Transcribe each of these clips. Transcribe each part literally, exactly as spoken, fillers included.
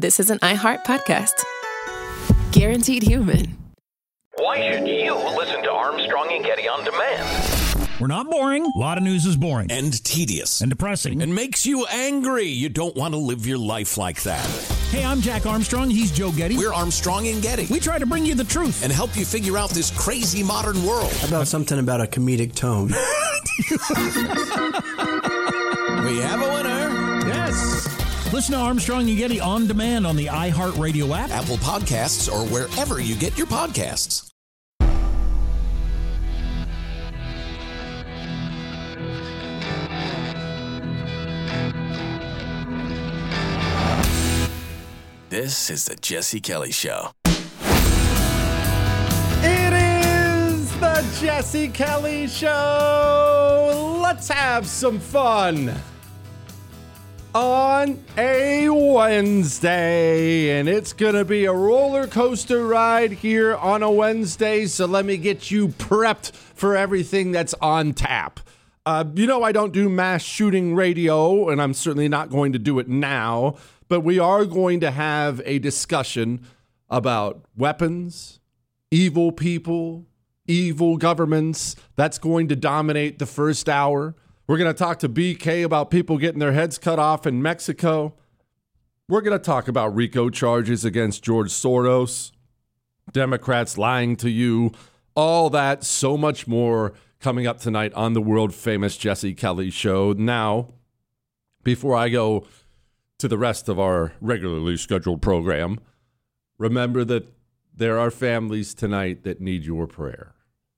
this is an iHeart podcast. Guaranteed human. Why should you listen to Armstrong and Getty on demand? We're not boring. A lot of news is boring. And tedious. And depressing. And makes you angry. You don't want to live your life like that. Hey, I'm Jack Armstrong. He's Joe Getty. We're Armstrong and Getty. We try to bring you the truth. And help you figure out this crazy modern world. How about something about a comedic tone? We have a winner. Yes. Listen to Armstrong and Getty on demand on the iHeartRadio app, Apple Podcasts, or wherever you get your podcasts. This is the Jesse Kelly Show. It is the Jesse Kelly Show. Let's have some fun on a Wednesday. And it's going to be a roller coaster ride here on a Wednesday. So let me get you prepped for everything that's on tap. Uh, you know, I don't do mass shooting radio, and I'm certainly not going to do it now. But we are going to have a discussion about weapons, evil people, evil governments. That's going to dominate the first hour. We're going to talk to B K about people getting their heads cut off in Mexico. We're going to talk about RICO charges against George Soros, Democrats lying to you, all that, so much more coming up tonight on the world-famous Jesse Kelly Show. Now, before I go to the rest of our regularly scheduled program, remember that there are families tonight that need your prayer.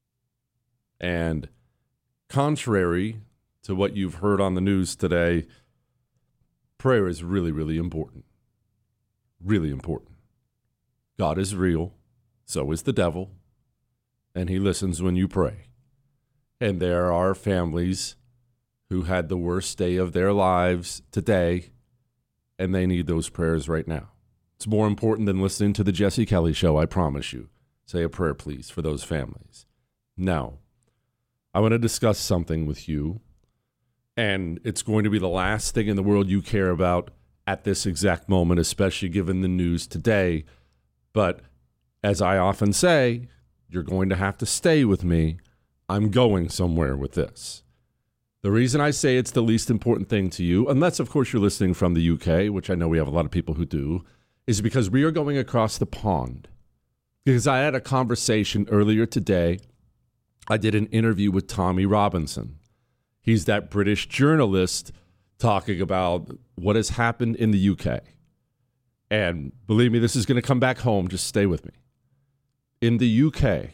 And contrary to what you've heard on the news today, prayer is really, really important. Really important. God is real. So is the devil. And he listens when you pray. And there are families who had the worst day of their lives today, and they need those prayers right now. It's more important than listening to the Jesse Kelly Show, I promise you. Say a prayer, please, for those families. Now, I want to discuss something with you, and it's going to be the last thing in the world you care about at this exact moment, especially given the news today. But as I often say, you're going to have to stay with me. I'm going somewhere with this. The reason I say it's the least important thing to you, unless, of course, you're listening from the U K, which I know we have a lot of people who do, is because we are going across the pond. Because I had a conversation earlier today. I did an interview with Tommy Robinson. He's that British journalist talking about what has happened in the U K. And believe me, this is going to come back home. Just stay with me. In the U K,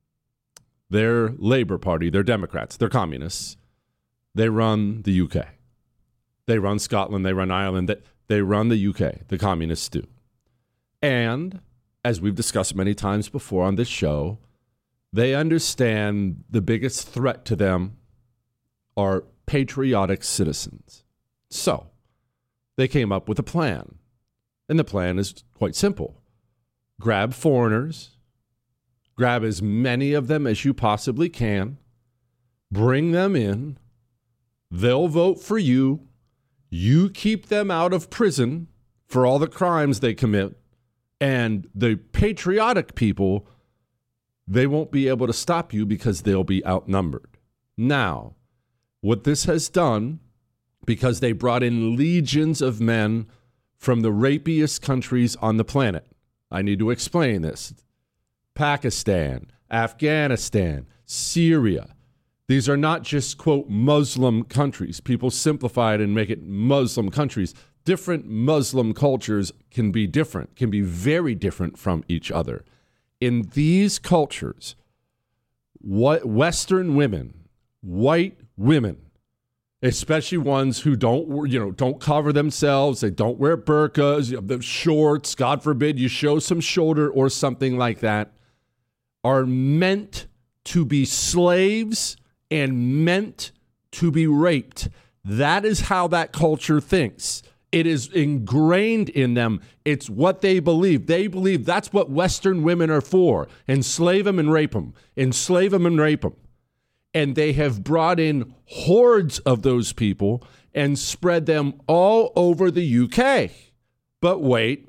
their Labour Party, they're Democrats, they're communists. They run the U K. They run Scotland. They run Ireland. They, they run the U K. The communists do. And as we've discussed many times before on this show, they understand the biggest threat to them are patriotic citizens. So they came up with a plan. And the plan is quite simple. Grab foreigners. Grab as many of them as you possibly can. Bring them in. They'll vote for you. You keep them out of prison for all the crimes they commit. And the patriotic people, they won't be able to stop you because they'll be outnumbered. Now, what this has done, because they brought in legions of men from the rapiest countries on the planet. I need to explain this. Pakistan, Afghanistan, Syria. These are not just, quote, Muslim countries. People simplify it and make it Muslim countries. Different Muslim cultures can be different, can be very different from each other. In these cultures, what Western women, white women, especially ones who don't, you know, don't cover themselves, they don't wear burqas, you know, the shorts, God forbid you show some shoulder or something like that, are meant to be slaves and meant to be raped. That is how that culture thinks. It is ingrained in them. It's what they believe. They believe that's what Western women are for. Enslave them and rape them. Enslave them and rape them. And they have brought in hordes of those people and spread them all over the U K. But wait,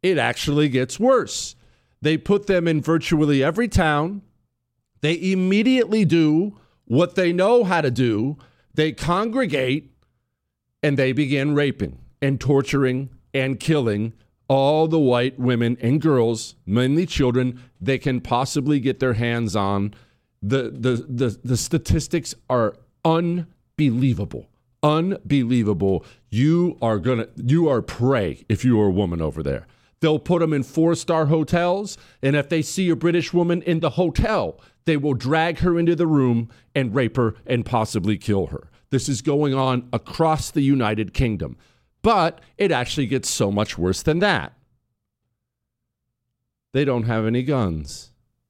it actually gets worse. They put them in virtually every town. They immediately do what they know how to do. They congregate and they begin raping and torturing and killing all the white women and girls, mainly children, they can possibly get their hands on. The, the, the, the statistics are unbelievable. Unbelievable. You are gonna, you are prey if you are a woman over there. They'll put them in four-star hotels, and if they see a British woman in the hotel, they will drag her into the room and rape her and possibly kill her. This is going on across the United Kingdom. But it actually gets so much worse than that. They don't have any guns.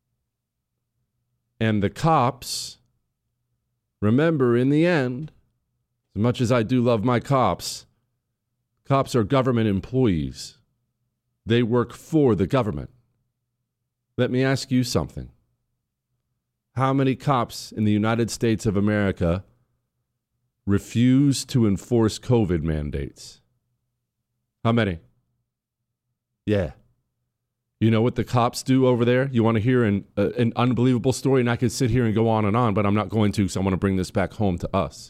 And the cops, remember, in the end, as much as I do love my cops, cops are government employees. They work for the government. Let me ask you something. How many cops in the United States of America refuse to enforce COVID mandates? How many? Yeah. You know what the cops do over there? You want to hear an, uh, an unbelievable story? And I could sit here and go on and on, but I'm not going to because I want to bring this back home to us.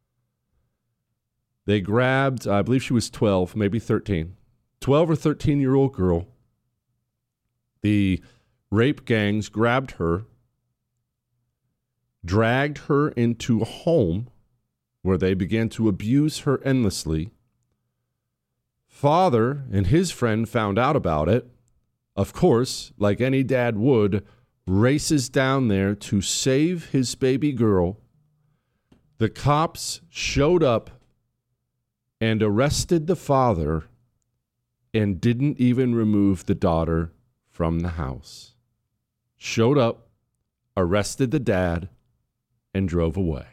They grabbed, I believe she was twelve, maybe thirteen, twelve or thirteen-year-old girl. The rape gangs grabbed her, dragged her into a home where they began to abuse her endlessly. Father and his friend found out about it. Of course, like any dad would, races down there to save his baby girl. The cops showed up and arrested the father and didn't even remove the daughter from the house. Showed up, arrested the dad, and drove away.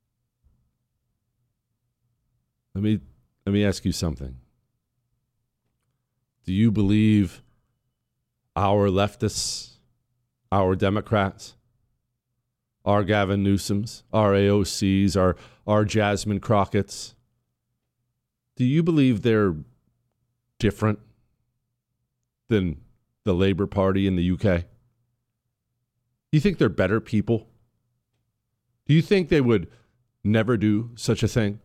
Let me let me ask you something. Do you believe our leftists, our Democrats, our Gavin Newsoms, our A O Cs, our, our Jasmine Crockett's, do you believe they're different than the Labour Party in the U K? Do you think they're better people? Do you think they would never do such a thing?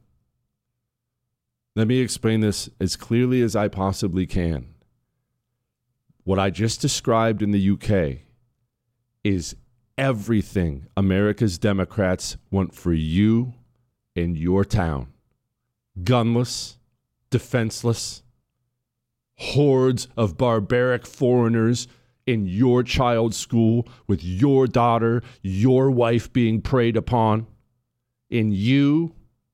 Let me explain this as clearly as I possibly can. What I just described in the U K is everything America's Democrats want for you and your town. Gunless, defenseless, hordes of barbaric foreigners in your child's school with your daughter, your wife being preyed upon, and you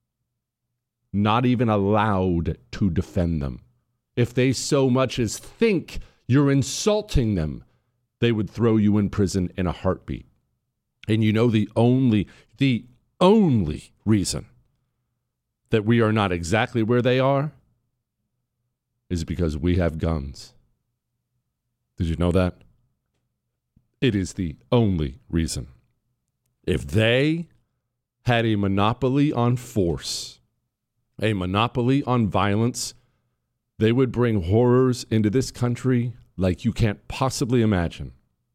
not even allowed to defend them. If they so much as think you're insulting them, they would throw you in prison in a heartbeat. And you know the only, the only reason that we are not exactly where they are is because we have guns. Did you know that? It is the only reason. If they had a monopoly on force, a monopoly on violence, they would bring horrors into this country like you can't possibly imagine.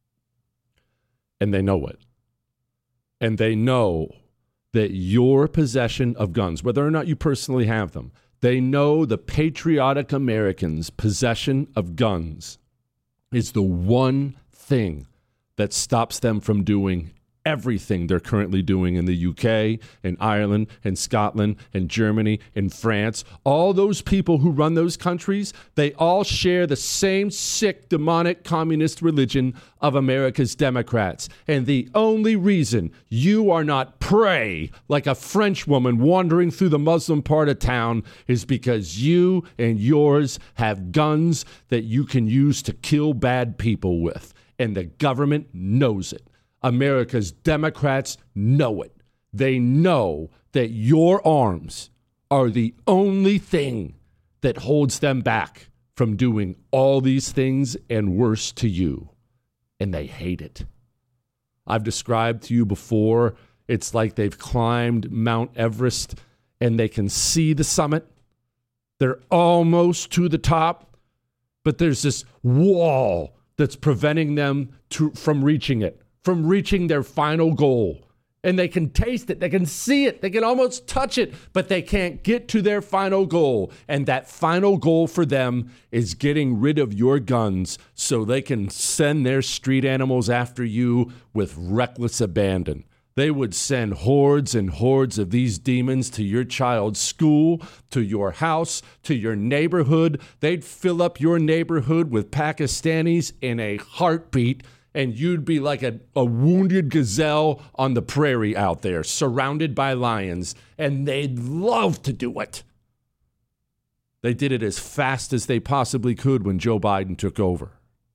And they know it. And they know that your possession of guns, whether or not you personally have them, they know the patriotic Americans' possession of guns is the one thing that stops them from doing everything they're currently doing in the U K and Ireland and Scotland and Germany and France. All those people who run those countries, they all share the same sick, demonic, communist religion of America's Democrats. And the only reason you are not prey like a French woman wandering through the Muslim part of town is because you and yours have guns that you can use to kill bad people with. And the government knows it. America's Democrats know it. They know that your arms are the only thing that holds them back from doing all these things and worse to you. And they hate it. I've described to you before, it's like they've climbed Mount Everest and they can see the summit. They're almost to the top, but there's this wall that's preventing them to, from reaching it, from reaching their final goal. And they can taste it, they can see it, they can almost touch it, but they can't get to their final goal. And that final goal for them is getting rid of your guns so they can send their street animals after you with reckless abandon. They would send hordes and hordes of these demons to your child's school, to your house, to your neighborhood. They'd fill up your neighborhood with Pakistanis in a heartbeat, and you'd be like a, a wounded gazelle on the prairie out there, surrounded by lions, and they'd love to do it. They did it as fast as they possibly could when Joe Biden took over.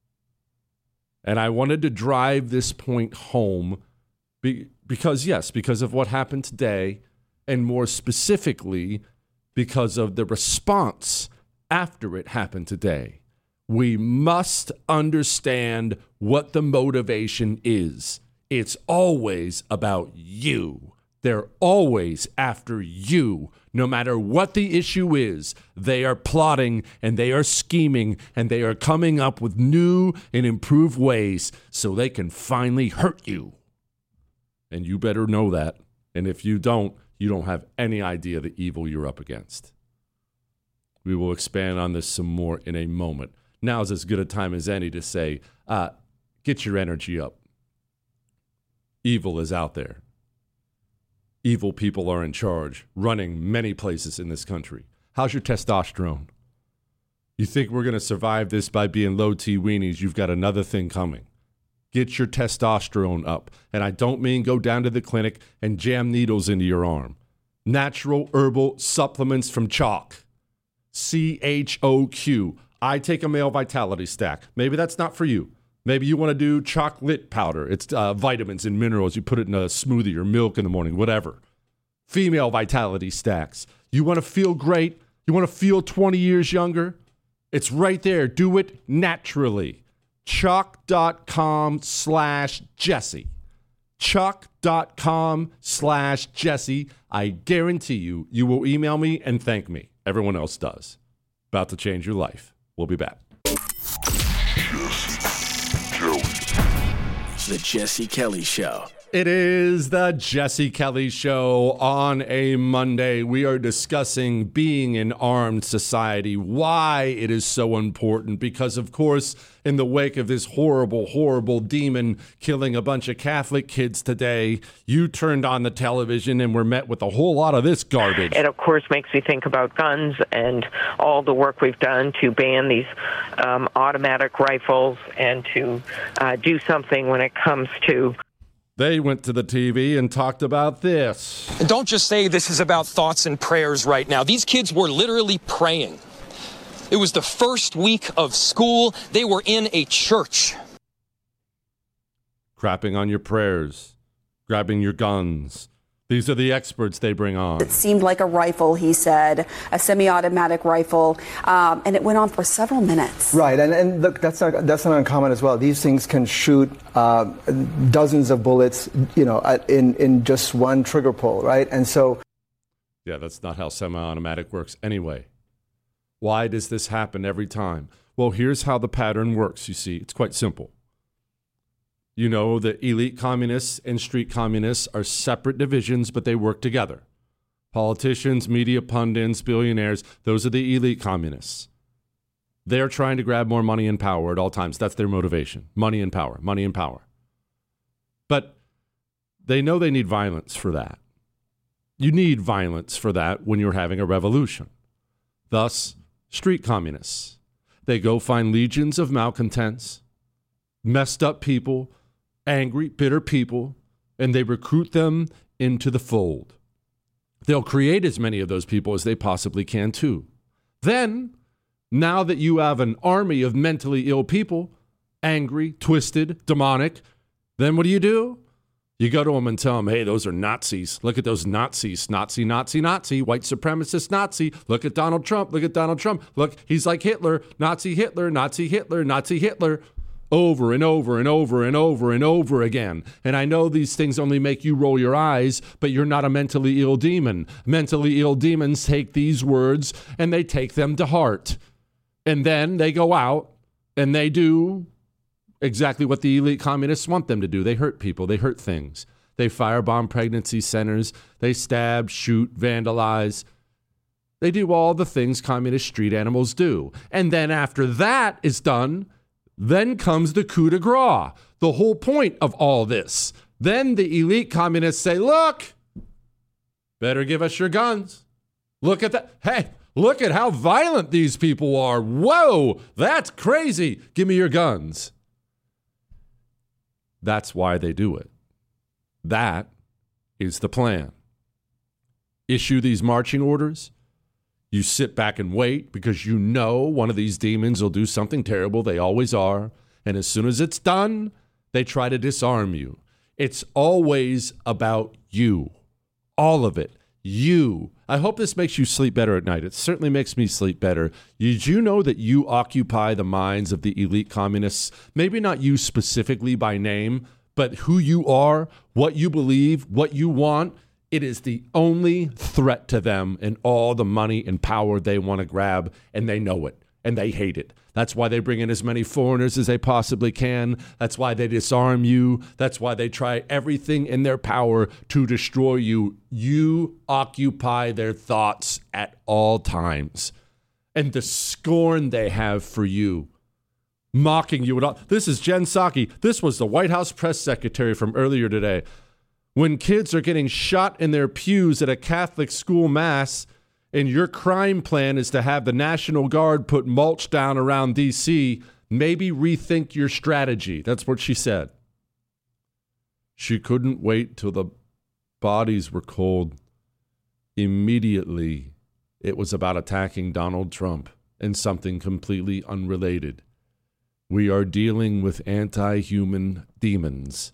And I wanted to drive this point home be, because, yes, because of what happened today, and more specifically, because of the response after it happened today. We must understand what the motivation is. It's always about you. They're always after you. No matter what the issue is, they are plotting and they are scheming and they are coming up with new and improved ways so they can finally hurt you. And you better know that. And if you don't, you don't have any idea the evil you're up against. We will expand on this some more in a moment. Now's as good a time as any to say, uh, get your energy up. Evil is out there. Evil people are in charge, running many places in this country. How's your testosterone? You think we're going to survive this by being low T weenies? You've got another thing coming. Get your testosterone up. And I don't mean go down to the clinic and jam needles into your arm. Natural herbal supplements from Chalk. C H O Q. I take a male vitality stack. Maybe that's not for you. Maybe you want to do chocolate powder. It's uh, vitamins and minerals. You put it in a smoothie or milk in the morning, whatever. Female vitality stacks. You want to feel great? You want to feel twenty years younger? It's right there. Do it naturally. Chalk.com slash Jesse. Chalk.com slash Jesse. I guarantee you, you will email me and thank me. Everyone else does. About to change your life. We'll be back. The Jesse Kelly Show. It is the Jesse Kelly Show on a Monday. We are discussing being an armed society, why it is so important, because, of course, in the wake of this horrible, horrible demon killing a bunch of Catholic kids today, you turned on the television and were met with a whole lot of this garbage. It, of course, makes me think about guns and all the work we've done to ban these um, automatic rifles and to uh, do something when it comes to... They went to the T V and talked about this. And don't just say this is about thoughts and prayers right now. These kids were literally praying. It was the first week of school. They were in a church. Crapping on your prayers, grabbing your guns. These are the experts they bring on. It seemed like a rifle, he said, a semi-automatic rifle, um, and it went on for several minutes. Right, and, and look, that's not that's not uncommon as well. These things can shoot uh, dozens of bullets, you know, in in just one trigger pull, right? And so, yeah, that's not how semi-automatic works anyway. Why does this happen every time? Well, here's how the pattern works. You see, it's quite simple. You know, the elite communists and street communists are separate divisions, but they work together. Politicians, media pundits, billionaires, those are the elite communists. They're trying to grab more money and power at all times. That's their motivation. Money and power, money and power. But they know they need violence for that. You need violence for that when you're having a revolution. Thus, street communists. They go find legions of malcontents, messed up people, angry, bitter people, and they recruit them into the fold. They'll create as many of those people as they possibly can, too. Then, now that you have an army of mentally ill people, angry, twisted, demonic, then what do you do? You go to them and tell them, hey, those are Nazis. Look at those Nazis. Nazi, Nazi, Nazi, white supremacist Nazi. Look at Donald Trump. Look at Donald Trump. Look, he's like Hitler. Nazi Hitler, Nazi Hitler, Nazi Hitler. Over and over and over and over and over again. And I know these things only make you roll your eyes, but you're not a mentally ill demon. Mentally ill demons take these words and they take them to heart. And then they go out and they do exactly what the elite communists want them to do. They hurt people. They hurt things. They firebomb pregnancy centers. They stab, shoot, vandalize. They do all the things communist street animals do. And then after that is done, then comes the coup de grace, the whole point of all this. Then the elite communists say, look, better give us your guns. Look at that. Hey, look at how violent these people are. Whoa, that's crazy. Give me your guns. That's why they do it. That is the plan. Issue these marching orders. You sit back and wait because you know one of these demons will do something terrible. They always are. And as soon as it's done, they try to disarm you. It's always about you. All of it. You. I hope this makes you sleep better at night. It certainly makes me sleep better. Did you know that you occupy the minds of the elite communists? Maybe not you specifically by name, but who you are, what you believe, what you want. It is the only threat to them and all the money and power they want to grab, and they know it, and they hate it. That's why they bring in as many foreigners as they possibly can. That's why they disarm you. That's why they try everything in their power to destroy you. You occupy their thoughts at all times. And the scorn they have for you, mocking you at all. This is Jen Psaki. This was the White House press secretary from earlier today. When kids are getting shot in their pews at a Catholic school mass, and your crime plan is to have the National Guard put mulch down around D C, maybe rethink your strategy. That's what she said. She couldn't wait till the bodies were cold. Immediately, it was about attacking Donald Trump and something completely unrelated. We are dealing with anti-human demons.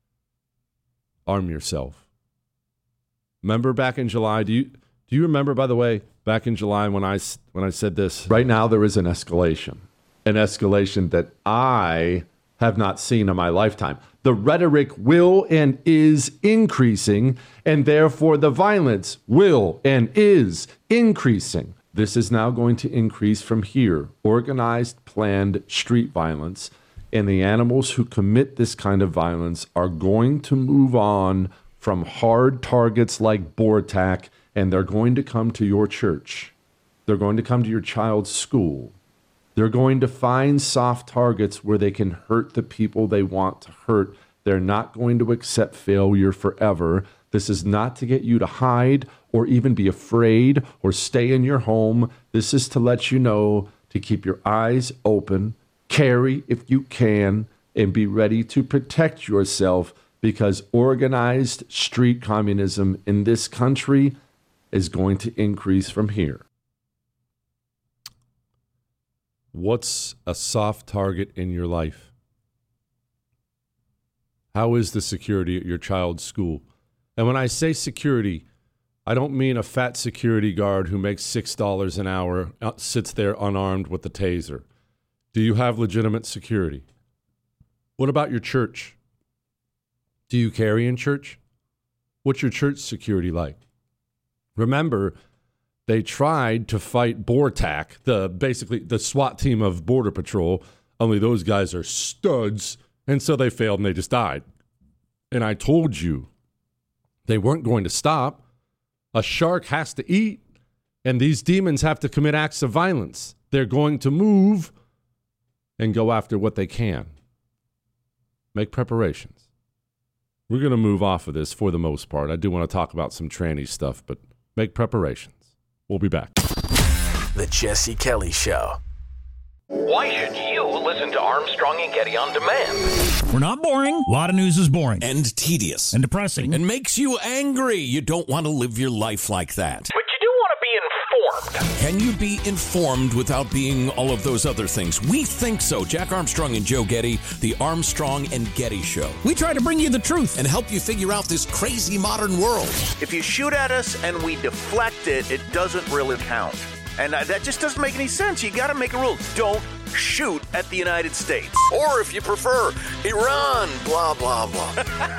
Arm yourself. Remember back in July, do you... Do you remember, by the way, back in July when I, when I said this? Right now, there is an escalation, an escalation that I have not seen in my lifetime. The rhetoric will and is increasing, and therefore the violence will and is increasing. This is now going to increase from here. Organized, planned street violence, and the animals who commit this kind of violence are going to move on from hard targets like BORTAC, and they're going to come to your church. They're going to come to your child's school. They're going to find soft targets where they can hurt the people they want to hurt. They're not going to accept failure forever. This is not to get you to hide or even be afraid or stay in your home. This is to let you know to keep your eyes open, carry if you can, and be ready to protect yourself, because organized street communism in this country is going to increase from here. What's a soft target in your life? How is the security at your child's school? And when I say security, I don't mean a fat security guard who makes six dollars an hour, sits there unarmed with the taser. Do you have legitimate security? What about your church? Do you carry in church? What's your church security like? Remember, they tried to fight BORTAC, the basically the SWAT team of Border Patrol, only those guys are studs, and so they failed and they just died. And I told you, they weren't going to stop. A shark has to eat, and these demons have to commit acts of violence. They're going to move and go after what they can. Make preparations. We're going to move off of this for the most part. I do want to talk about some tranny stuff, but make preparations. We'll be back. The Jesse Kelly Show. Why should you listen to Armstrong and Getty on demand? We're not boring. A lot of news is boring. And tedious. And depressing. And makes you angry. You don't want to live your life like that. But you do want to be informed. Can you be informed without being all of those other things? We think so. Jack Armstrong and Joe Getty, the Armstrong and Getty Show. We try to bring you the truth and help you figure out this crazy modern world. If you shoot at us and we deflect it, it doesn't really count. And that just doesn't make any sense. You got to make a rule. Don't shoot at the United States. Or if you prefer, Iran, blah, blah, blah.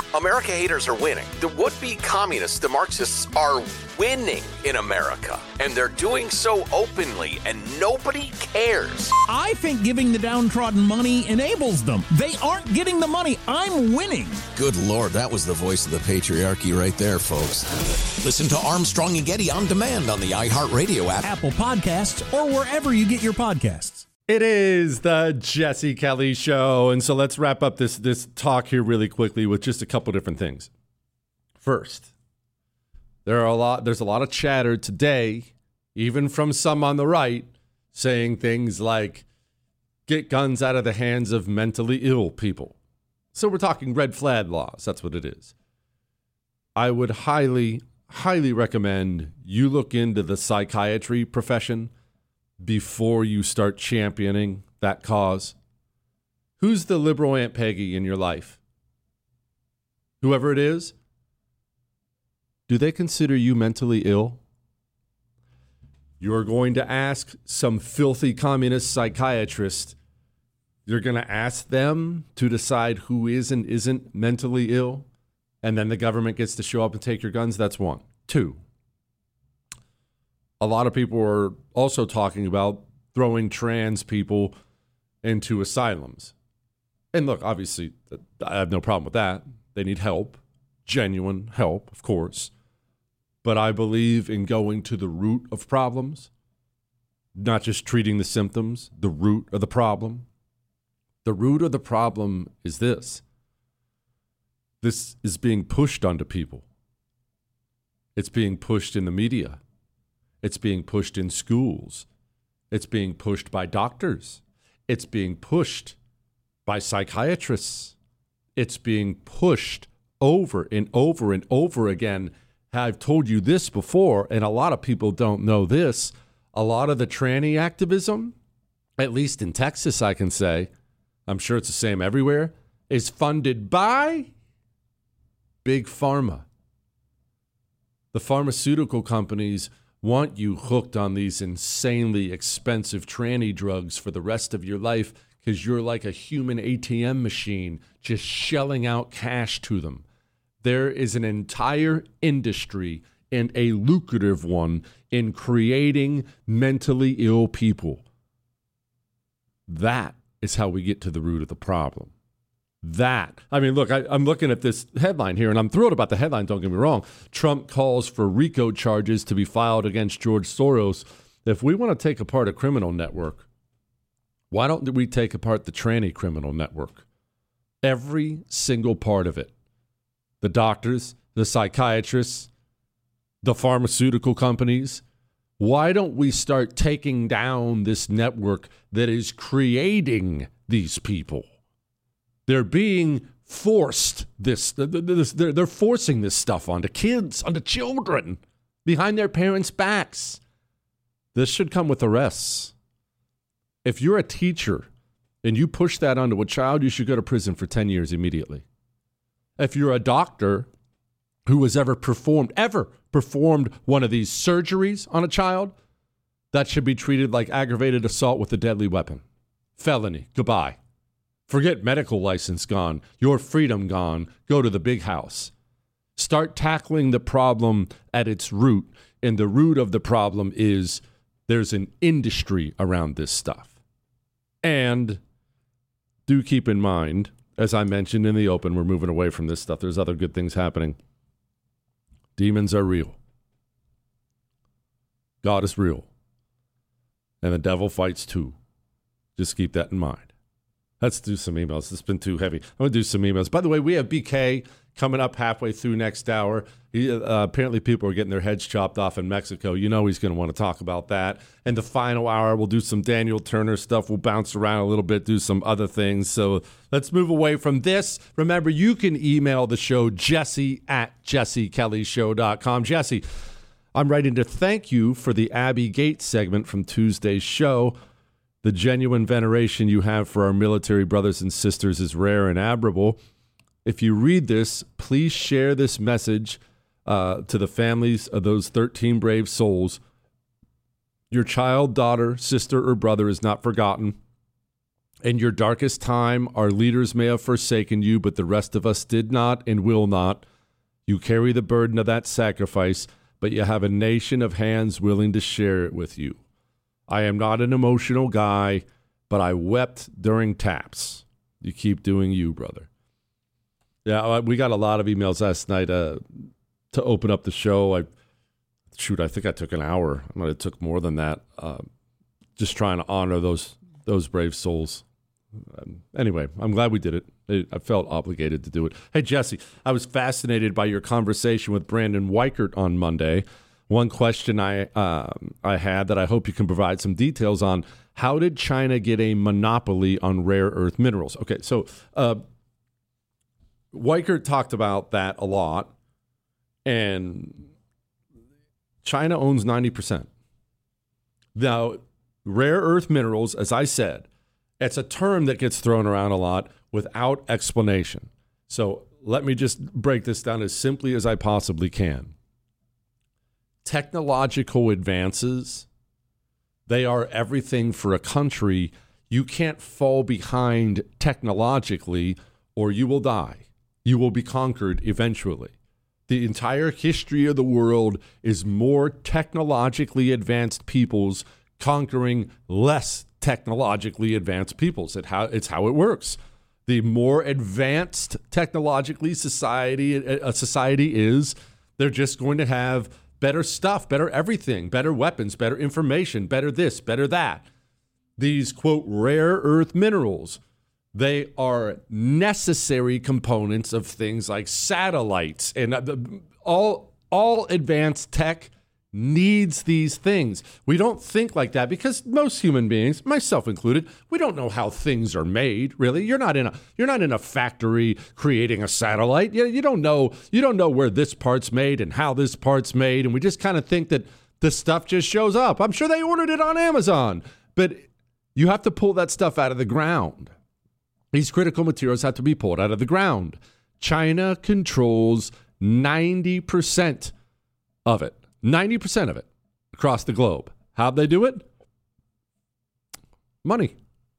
America haters are winning. The would-be communists, the Marxists, are winning in America. And they're doing so openly, and nobody cares. I think giving the downtrodden money enables them. They aren't getting the money. I'm winning. Good Lord, that was the voice of the patriarchy right there, folks. Listen to Armstrong and Getty on demand on the iHeartRadio app, Apple Podcasts, or wherever you get your podcasts. It is the Jesse Kelly Show, and so let's wrap up this this talk here really quickly with just a couple different things. First, there are a lot. There's a lot of chatter today, even from some on the right, saying things like, "Get guns out of the hands of mentally ill people." So we're talking red flag laws. That's what it is. I would highly, highly recommend you look into the psychiatry profession before you start championing that cause. Who's the liberal Aunt Peggy in your life? Whoever it is, do they consider you mentally ill? You're going to ask some filthy communist psychiatrist, you're going to ask them to decide who is and isn't mentally ill, and then the government gets to show up and take your guns? That's one. Two, a lot of people are also talking about throwing trans people into asylums. And look, obviously, I have no problem with that. They need help, genuine help, of course. But I believe in going to the root of problems, not just treating the symptoms, the root of the problem. The root of the problem is this. This is being pushed onto people. It's being pushed in the media. It's being pushed in schools. It's being pushed by doctors. It's being pushed by psychiatrists. It's being pushed over and over and over again. I've told you this before, and a lot of people don't know this. A lot of the tranny activism, at least in Texas, I can say, I'm sure it's the same everywhere, is funded by Big Pharma. The pharmaceutical companies want you hooked on these insanely expensive tranny drugs for the rest of your life because you're like a human A T M machine just shelling out cash to them. There is an entire industry, and a lucrative one, in creating mentally ill people. That is how we get to the root of the problem. That, I mean, look, I, I'm looking at this headline here, and I'm thrilled about the headline, don't get me wrong. Trump calls for RICO charges to be filed against George Soros. If we want to take apart a criminal network, why don't we take apart the tranny criminal network? Every single part of it. The doctors, the psychiatrists, the pharmaceutical companies. Why don't we start taking down this network that is creating these people? They're being forced this, this they're, they're forcing this stuff onto kids, onto children, behind their parents' backs. This should come with arrests. If you're a teacher and you push that onto a child, you should go to prison for ten years immediately. If you're a doctor who has ever performed, ever performed one of these surgeries on a child, that should be treated like aggravated assault with a deadly weapon. Felony, goodbye. Forget medical license gone, your freedom gone, go to the big house. Start tackling the problem at its root, and the root of the problem is there's an industry around this stuff. And do keep in mind, as I mentioned in the open, we're moving away from this stuff. There's other good things happening. Demons are real. God is real. And the devil fights too. Just keep that in mind. Let's do some emails. It's been too heavy. I'm going to do some emails. By the way, we have B K coming up halfway through next hour. He, uh, apparently people are getting their heads chopped off in Mexico. You know he's going to want to talk about that. And the final hour, we'll do some Daniel Turner stuff. We'll bounce around a little bit, do some other things. So let's move away from this. Remember, you can email the show, Jesse at jesse kelly show dot com. Jesse, I'm writing to thank you for the Abby Gates segment from Tuesday's show. The genuine veneration you have for our military brothers and sisters is rare and admirable. If you read this, please share this message uh, to the families of those thirteen brave souls. Your child, daughter, sister, or brother is not forgotten. In your darkest time, our leaders may have forsaken you, but the rest of us did not and will not. You carry the burden of that sacrifice, but you have a nation of hands willing to share it with you. I am not an emotional guy, but I wept during taps. You keep doing you, brother. Yeah, we got a lot of emails last night uh, to open up the show. I shoot, I think I took an hour. I might have took more than that. Uh, just trying to honor those those brave souls. Um, anyway, I'm glad we did it. it. I felt obligated to do it. Hey, Jesse, I was fascinated by your conversation with Brandon Weichert on Monday. One question I uh, I had that I hope you can provide some details on: how did China get a monopoly on rare earth minerals? Okay, so uh, Weichert talked about that a lot, and China owns ninety percent. Now, rare earth minerals, as I said, it's a term that gets thrown around a lot without explanation. So let me just break this down as simply as I possibly can. Technological advances, they are everything for a country. You can't fall behind technologically or you will die. You will be conquered eventually. The entire history of the world is more technologically advanced peoples conquering less technologically advanced peoples. It how, it's how it works. The more advanced technologically society a society is, they're just going to have better stuff, better everything, better weapons, better information, better this, better that. These, quote, rare earth minerals, they are necessary components of things like satellites. And the, all, all advanced tech needs these things. We don't think like that because most human beings, myself included, we don't know how things are made, really. You're not in a you're not in a factory creating a satellite. You, you don't know you don't know where this part's made and how this part's made, and we just kind of think that the stuff just shows up. I'm sure they ordered it on Amazon, but you have to pull that stuff out of the ground. These critical materials have to be pulled out of the ground. China controls ninety percent of it. ninety percent of it across the globe. How'd they do it? Money.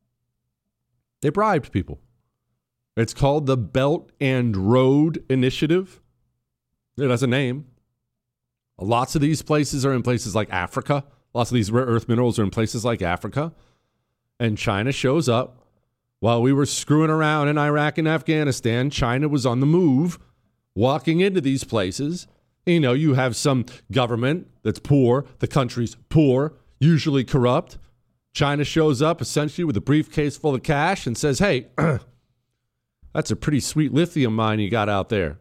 They bribed people. It's called the Belt and Road Initiative. It has a name. Lots of these places are in places like Africa. Lots of these rare earth minerals are in places like Africa. And China shows up. While we were screwing around in Iraq and Afghanistan, China was on the move, walking into these places. You know, you have some government that's poor, the country's poor, usually corrupt. China shows up essentially with a briefcase full of cash and says, hey, that's a pretty sweet lithium mine you got out there.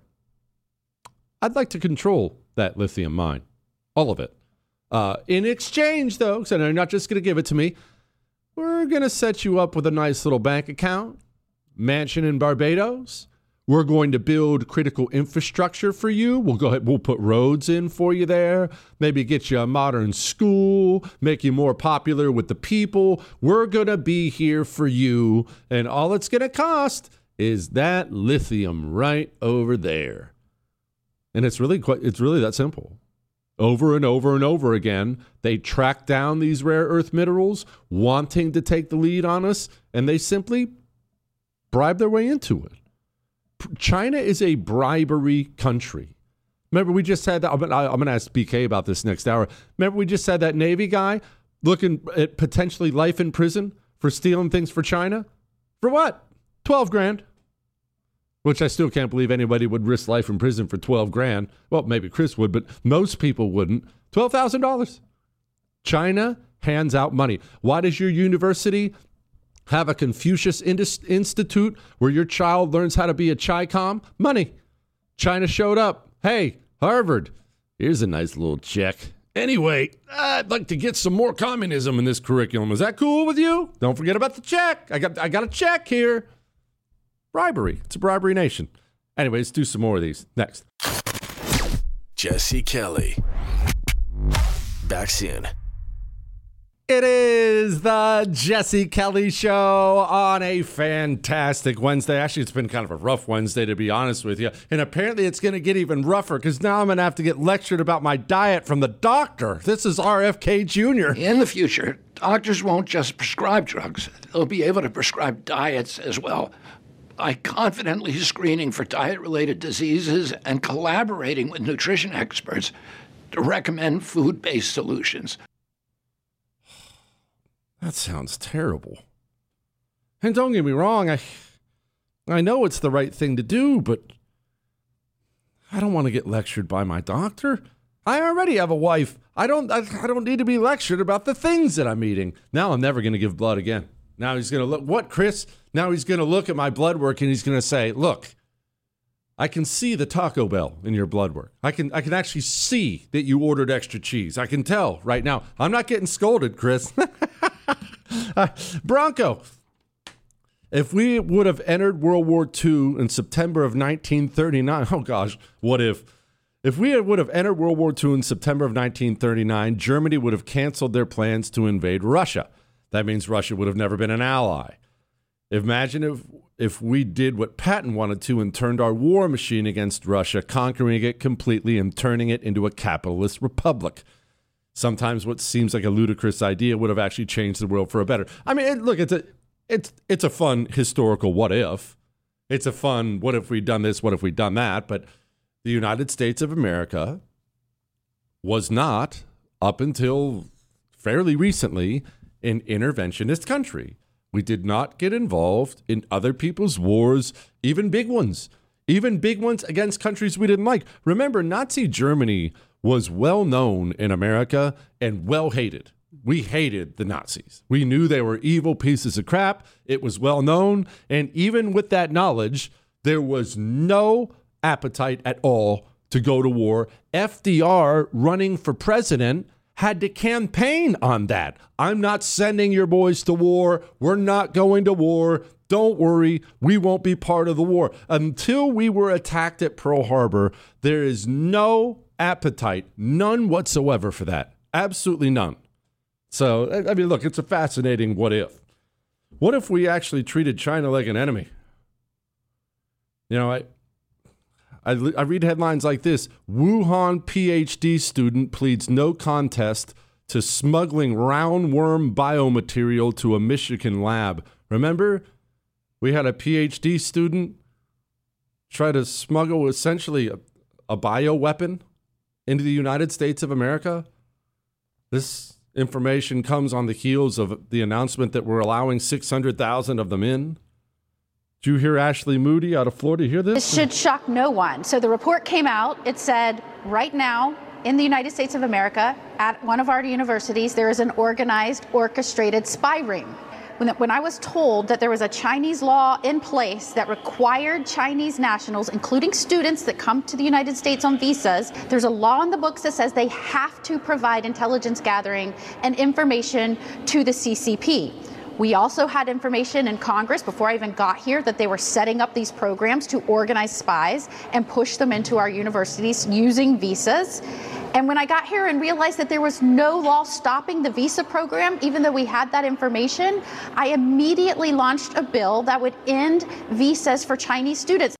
I'd like to control that lithium mine, all of it. Uh, in exchange, though, so they're not just going to give it to me, we're going to set you up with a nice little bank account, mansion in Barbados. We're going to build critical infrastructure for you. We'll go ahead, we'll put roads in for you there, maybe get you a modern school, make you more popular with the people. We're going to be here for you, and all it's going to cost is that lithium right over there. And it's really quite, it's really that simple. Over and over and over again, they track down these rare earth minerals, wanting to take the lead on us, and they simply bribe their way into it. China is a bribery country. Remember, we just had that. I'm going to ask B K about this next hour. Remember, we just had that Navy guy looking at potentially life in prison for stealing things for China? For what? twelve grand. Which I still can't believe anybody would risk life in prison for twelve grand. Well, maybe Chris would, but most people wouldn't. twelve thousand dollars. China hands out money. Why does your university have a Confucius Institute where your child learns how to be a Chi-Com? Money. China showed up. Hey, Harvard, here's a nice little check. Anyway, I'd like to get some more communism in this curriculum. Is that cool with you? Don't forget about the check. I got I got a check here. Bribery. It's a bribery nation. Anyway, let's do some more of these. Next. Jesse Kelly. Back soon. It is the Jesse Kelly Show on a fantastic Wednesday. Actually, it's been kind of a rough Wednesday, to be honest with you. And apparently it's going to get even rougher because now I'm going to have to get lectured about my diet from the doctor. This is R F K Junior In the future, doctors won't just prescribe drugs. They'll be able to prescribe diets as well, by confidently screening for diet-related diseases and collaborating with nutrition experts to recommend food-based solutions. That sounds terrible. And don't get me wrong, I I know it's the right thing to do, but I don't want to get lectured by my doctor. I already have a wife. I don't I, I don't need to be lectured about the things that I'm eating. Now I'm never going to give blood again. Now he's going to look, what, Chris? Now he's going to look at my blood work and he's going to say, look, I can see the Taco Bell in your blood work. I can I can actually see that you ordered extra cheese. I can tell right now. I'm not getting scolded, Chris. uh, Bronco, if we would have entered World War Two in September of nineteen thirty-nine, oh gosh, what if? If we would have entered World War Two in September of nineteen thirty-nine, Germany would have canceled their plans to invade Russia. That means Russia would have never been an ally. Imagine if if we did what Patton wanted to and turned our war machine against Russia, conquering it completely and turning it into a capitalist republic. Sometimes what seems like a ludicrous idea would have actually changed the world for a better. I mean, it, look, it's a it's it's a fun historical what if. It's a fun what if we'd done this, what if we'd done that. But the United States of America was not, up until fairly recently, an interventionist country. We did not get involved in other people's wars, even big ones, even big ones against countries we didn't like. Remember, Nazi Germany was well known in America and well hated. We hated the Nazis. We knew they were evil pieces of crap. It was well known. And even with that knowledge, there was no appetite at all to go to war. F D R, running for president, had to campaign on that. I'm not sending your boys to war. We're not going to war. Don't worry. We won't be part of the war. Until we were attacked at Pearl Harbor, there is no appetite, none whatsoever for that. Absolutely none. So, I mean, look, it's a fascinating what if. What if we actually treated China like an enemy? You know, I... I, I read headlines like this. Wuhan P H D student pleads no contest to smuggling roundworm biomaterial to a Michigan lab. Remember, we had a P H D student try to smuggle essentially a, a bioweapon into the United States of America. This information comes on the heels of the announcement that we're allowing six hundred thousand of them in. Did you hear Ashley Moody out of Florida hear this? This should shock no one. So the report came out. It said right now in the United States of America at one of our universities, there is an organized, orchestrated spy ring. When, when I was told that there was a Chinese law in place that required Chinese nationals, including students that come to the United States on visas, there's a law in the books that says they have to provide intelligence gathering and information to the C C P. We also had information in Congress before I even got here that they were setting up these programs to organize spies and push them into our universities using visas. And when I got here and realized that there was no law stopping the visa program, even though we had that information, I immediately launched a bill that would end visas for Chinese students.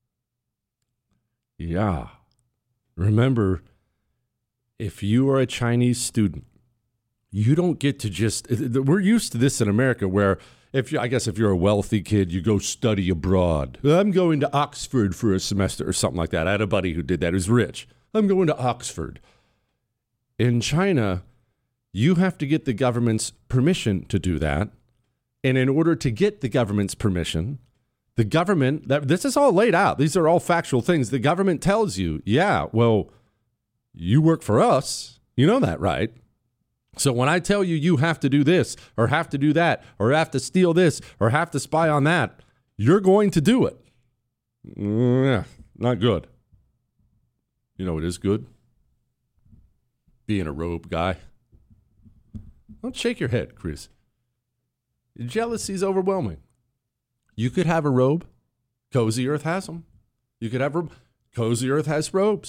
Yeah. Remember, if you are a Chinese student, you don't get to just, we're used to this in America where if you, I guess if you're a wealthy kid, you go study abroad. I'm going to Oxford for a semester or something like that. I had a buddy who did that who's rich. I'm going to Oxford. In China, you have to get the government's permission to do that. And in order to get the government's permission, the government, that this is all laid out. These are all factual things. The government tells you, yeah, well, you work for us. You know that, right? So when I tell you you have to do this or have to do that or have to steal this or have to spy on that, you're going to do it. Yeah, not good. You know what is good? Being a robe guy. Don't shake your head, Chris. Jealousy is overwhelming. You could have a robe. Cozy Earth has them. You could have a Cozy Earth has robes.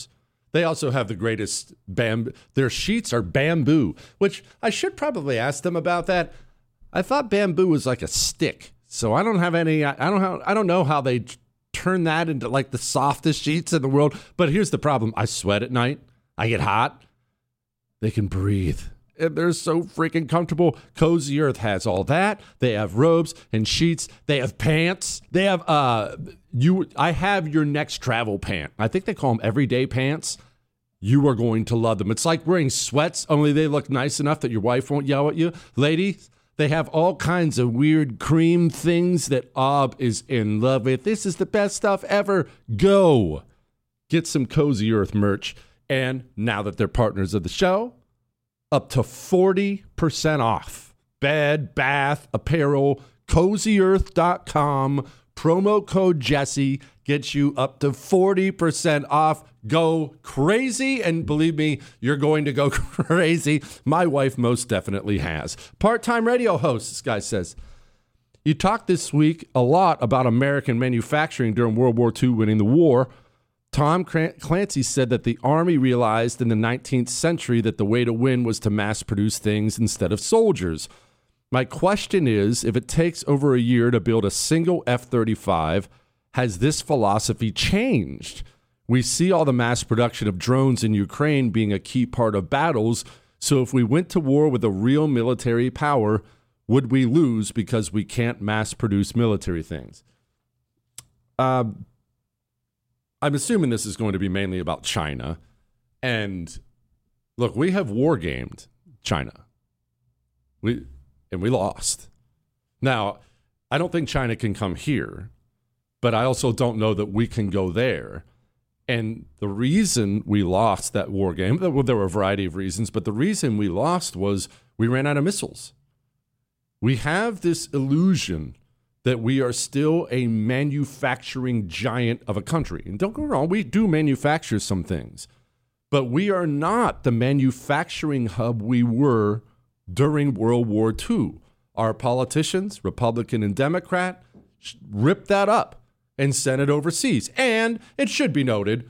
They also have the greatest bamboo. Their sheets are bamboo, which I should probably ask them about that. I thought bamboo was like a stick, so I don't have any. I don't have. I don't know how they turn that into like the softest sheets in the world. But here's the problem: I sweat at night. I get hot. They can breathe. And they're so freaking comfortable. Cozy Earth has all that. They have robes and sheets. They have pants. They have uh you I have your next travel pant. I think they call them everyday pants. You are going to love them. It's like wearing sweats, only they look nice enough that your wife won't yell at you. Ladies, they have all kinds of weird cream things that Ob is in love with. This is the best stuff ever. Go get some Cozy Earth merch. And now that they're partners of the show, up to forty percent off. Bed, bath, apparel, cozy earth dot com. Promo code Jesse gets you up to forty percent off. Go crazy. And believe me, you're going to go crazy. My wife most definitely has. Part-time radio host, this guy says. You talked this week a lot about American manufacturing during World War Two winning the war. Tom Clancy said that the Army realized in the nineteenth century that the way to win was to mass produce things instead of soldiers. My question is, if it takes over a year to build a single F thirty-five, has this philosophy changed? We see all the mass production of drones in Ukraine being a key part of battles, so if we went to war with a real military power, would we lose because we can't mass produce military things? Uh, I'm assuming this is going to be mainly about China. And look, we have war gamed China. We and we lost. Now, I don't think China can come here, but I also don't know that we can go there. And the reason we lost that war game, well, there were a variety of reasons, but the reason we lost was we ran out of missiles. We have this illusion that we are still a manufacturing giant of a country. And don't get me wrong, we do manufacture some things, but we are not the manufacturing hub we were during World War Two. Our politicians, Republican and Democrat, ripped that up and sent it overseas. And it should be noted,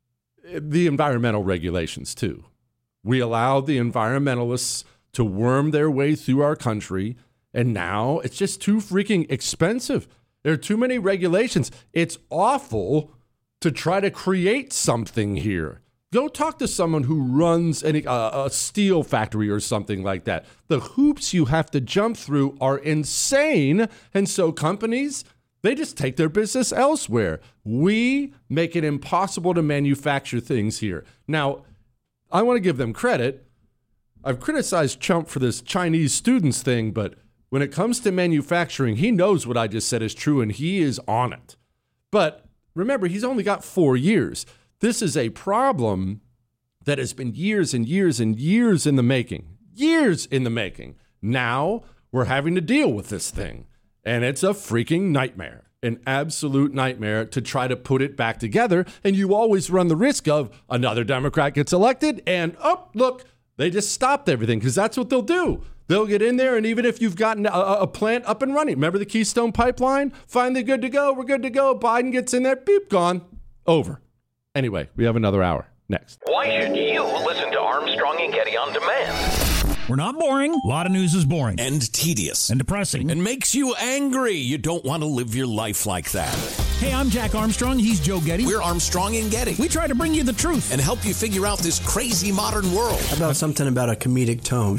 the environmental regulations too. We allowed the environmentalists to worm their way through our country. And now it's just too freaking expensive. There are too many regulations. It's awful to try to create something here. Go talk to someone who runs any, uh, a steel factory or something like that. The hoops you have to jump through are insane. And so companies, they just take their business elsewhere. We make it impossible to manufacture things here. Now, I want to give them credit. I've criticized Trump for this Chinese students thing, but when it comes to manufacturing, he knows what I just said is true, and he is on it. But remember, he's only got four years. This is a problem that has been years and years and years in the making. Years in the making. Now we're having to deal with this thing, and it's a freaking nightmare. An absolute nightmare to try to put it back together, and you always run the risk of another Democrat gets elected, and, oh, look, they just stopped everything, because that's what they'll do. They'll get in there, and even if you've gotten a, a plant up and running, remember the Keystone Pipeline? Finally good to go. We're good to go. Biden gets in there. Beep, gone. Over. Anyway, we have another hour next. Why should you listen to Armstrong and Getty on demand? We're not boring. A lot of news is boring. And tedious. And depressing. And makes you angry. You don't want to live your life like that. Hey, I'm Jack Armstrong. He's Joe Getty. We're Armstrong and Getty. We try to bring you the truth. And help you figure out this crazy modern world. How about something about a comedic tone?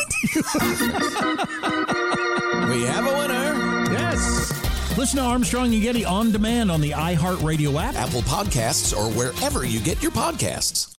We have a winner. Yes. Listen to Armstrong and Getty on demand on the iHeartRadio app, Apple Podcasts, or wherever you get your podcasts.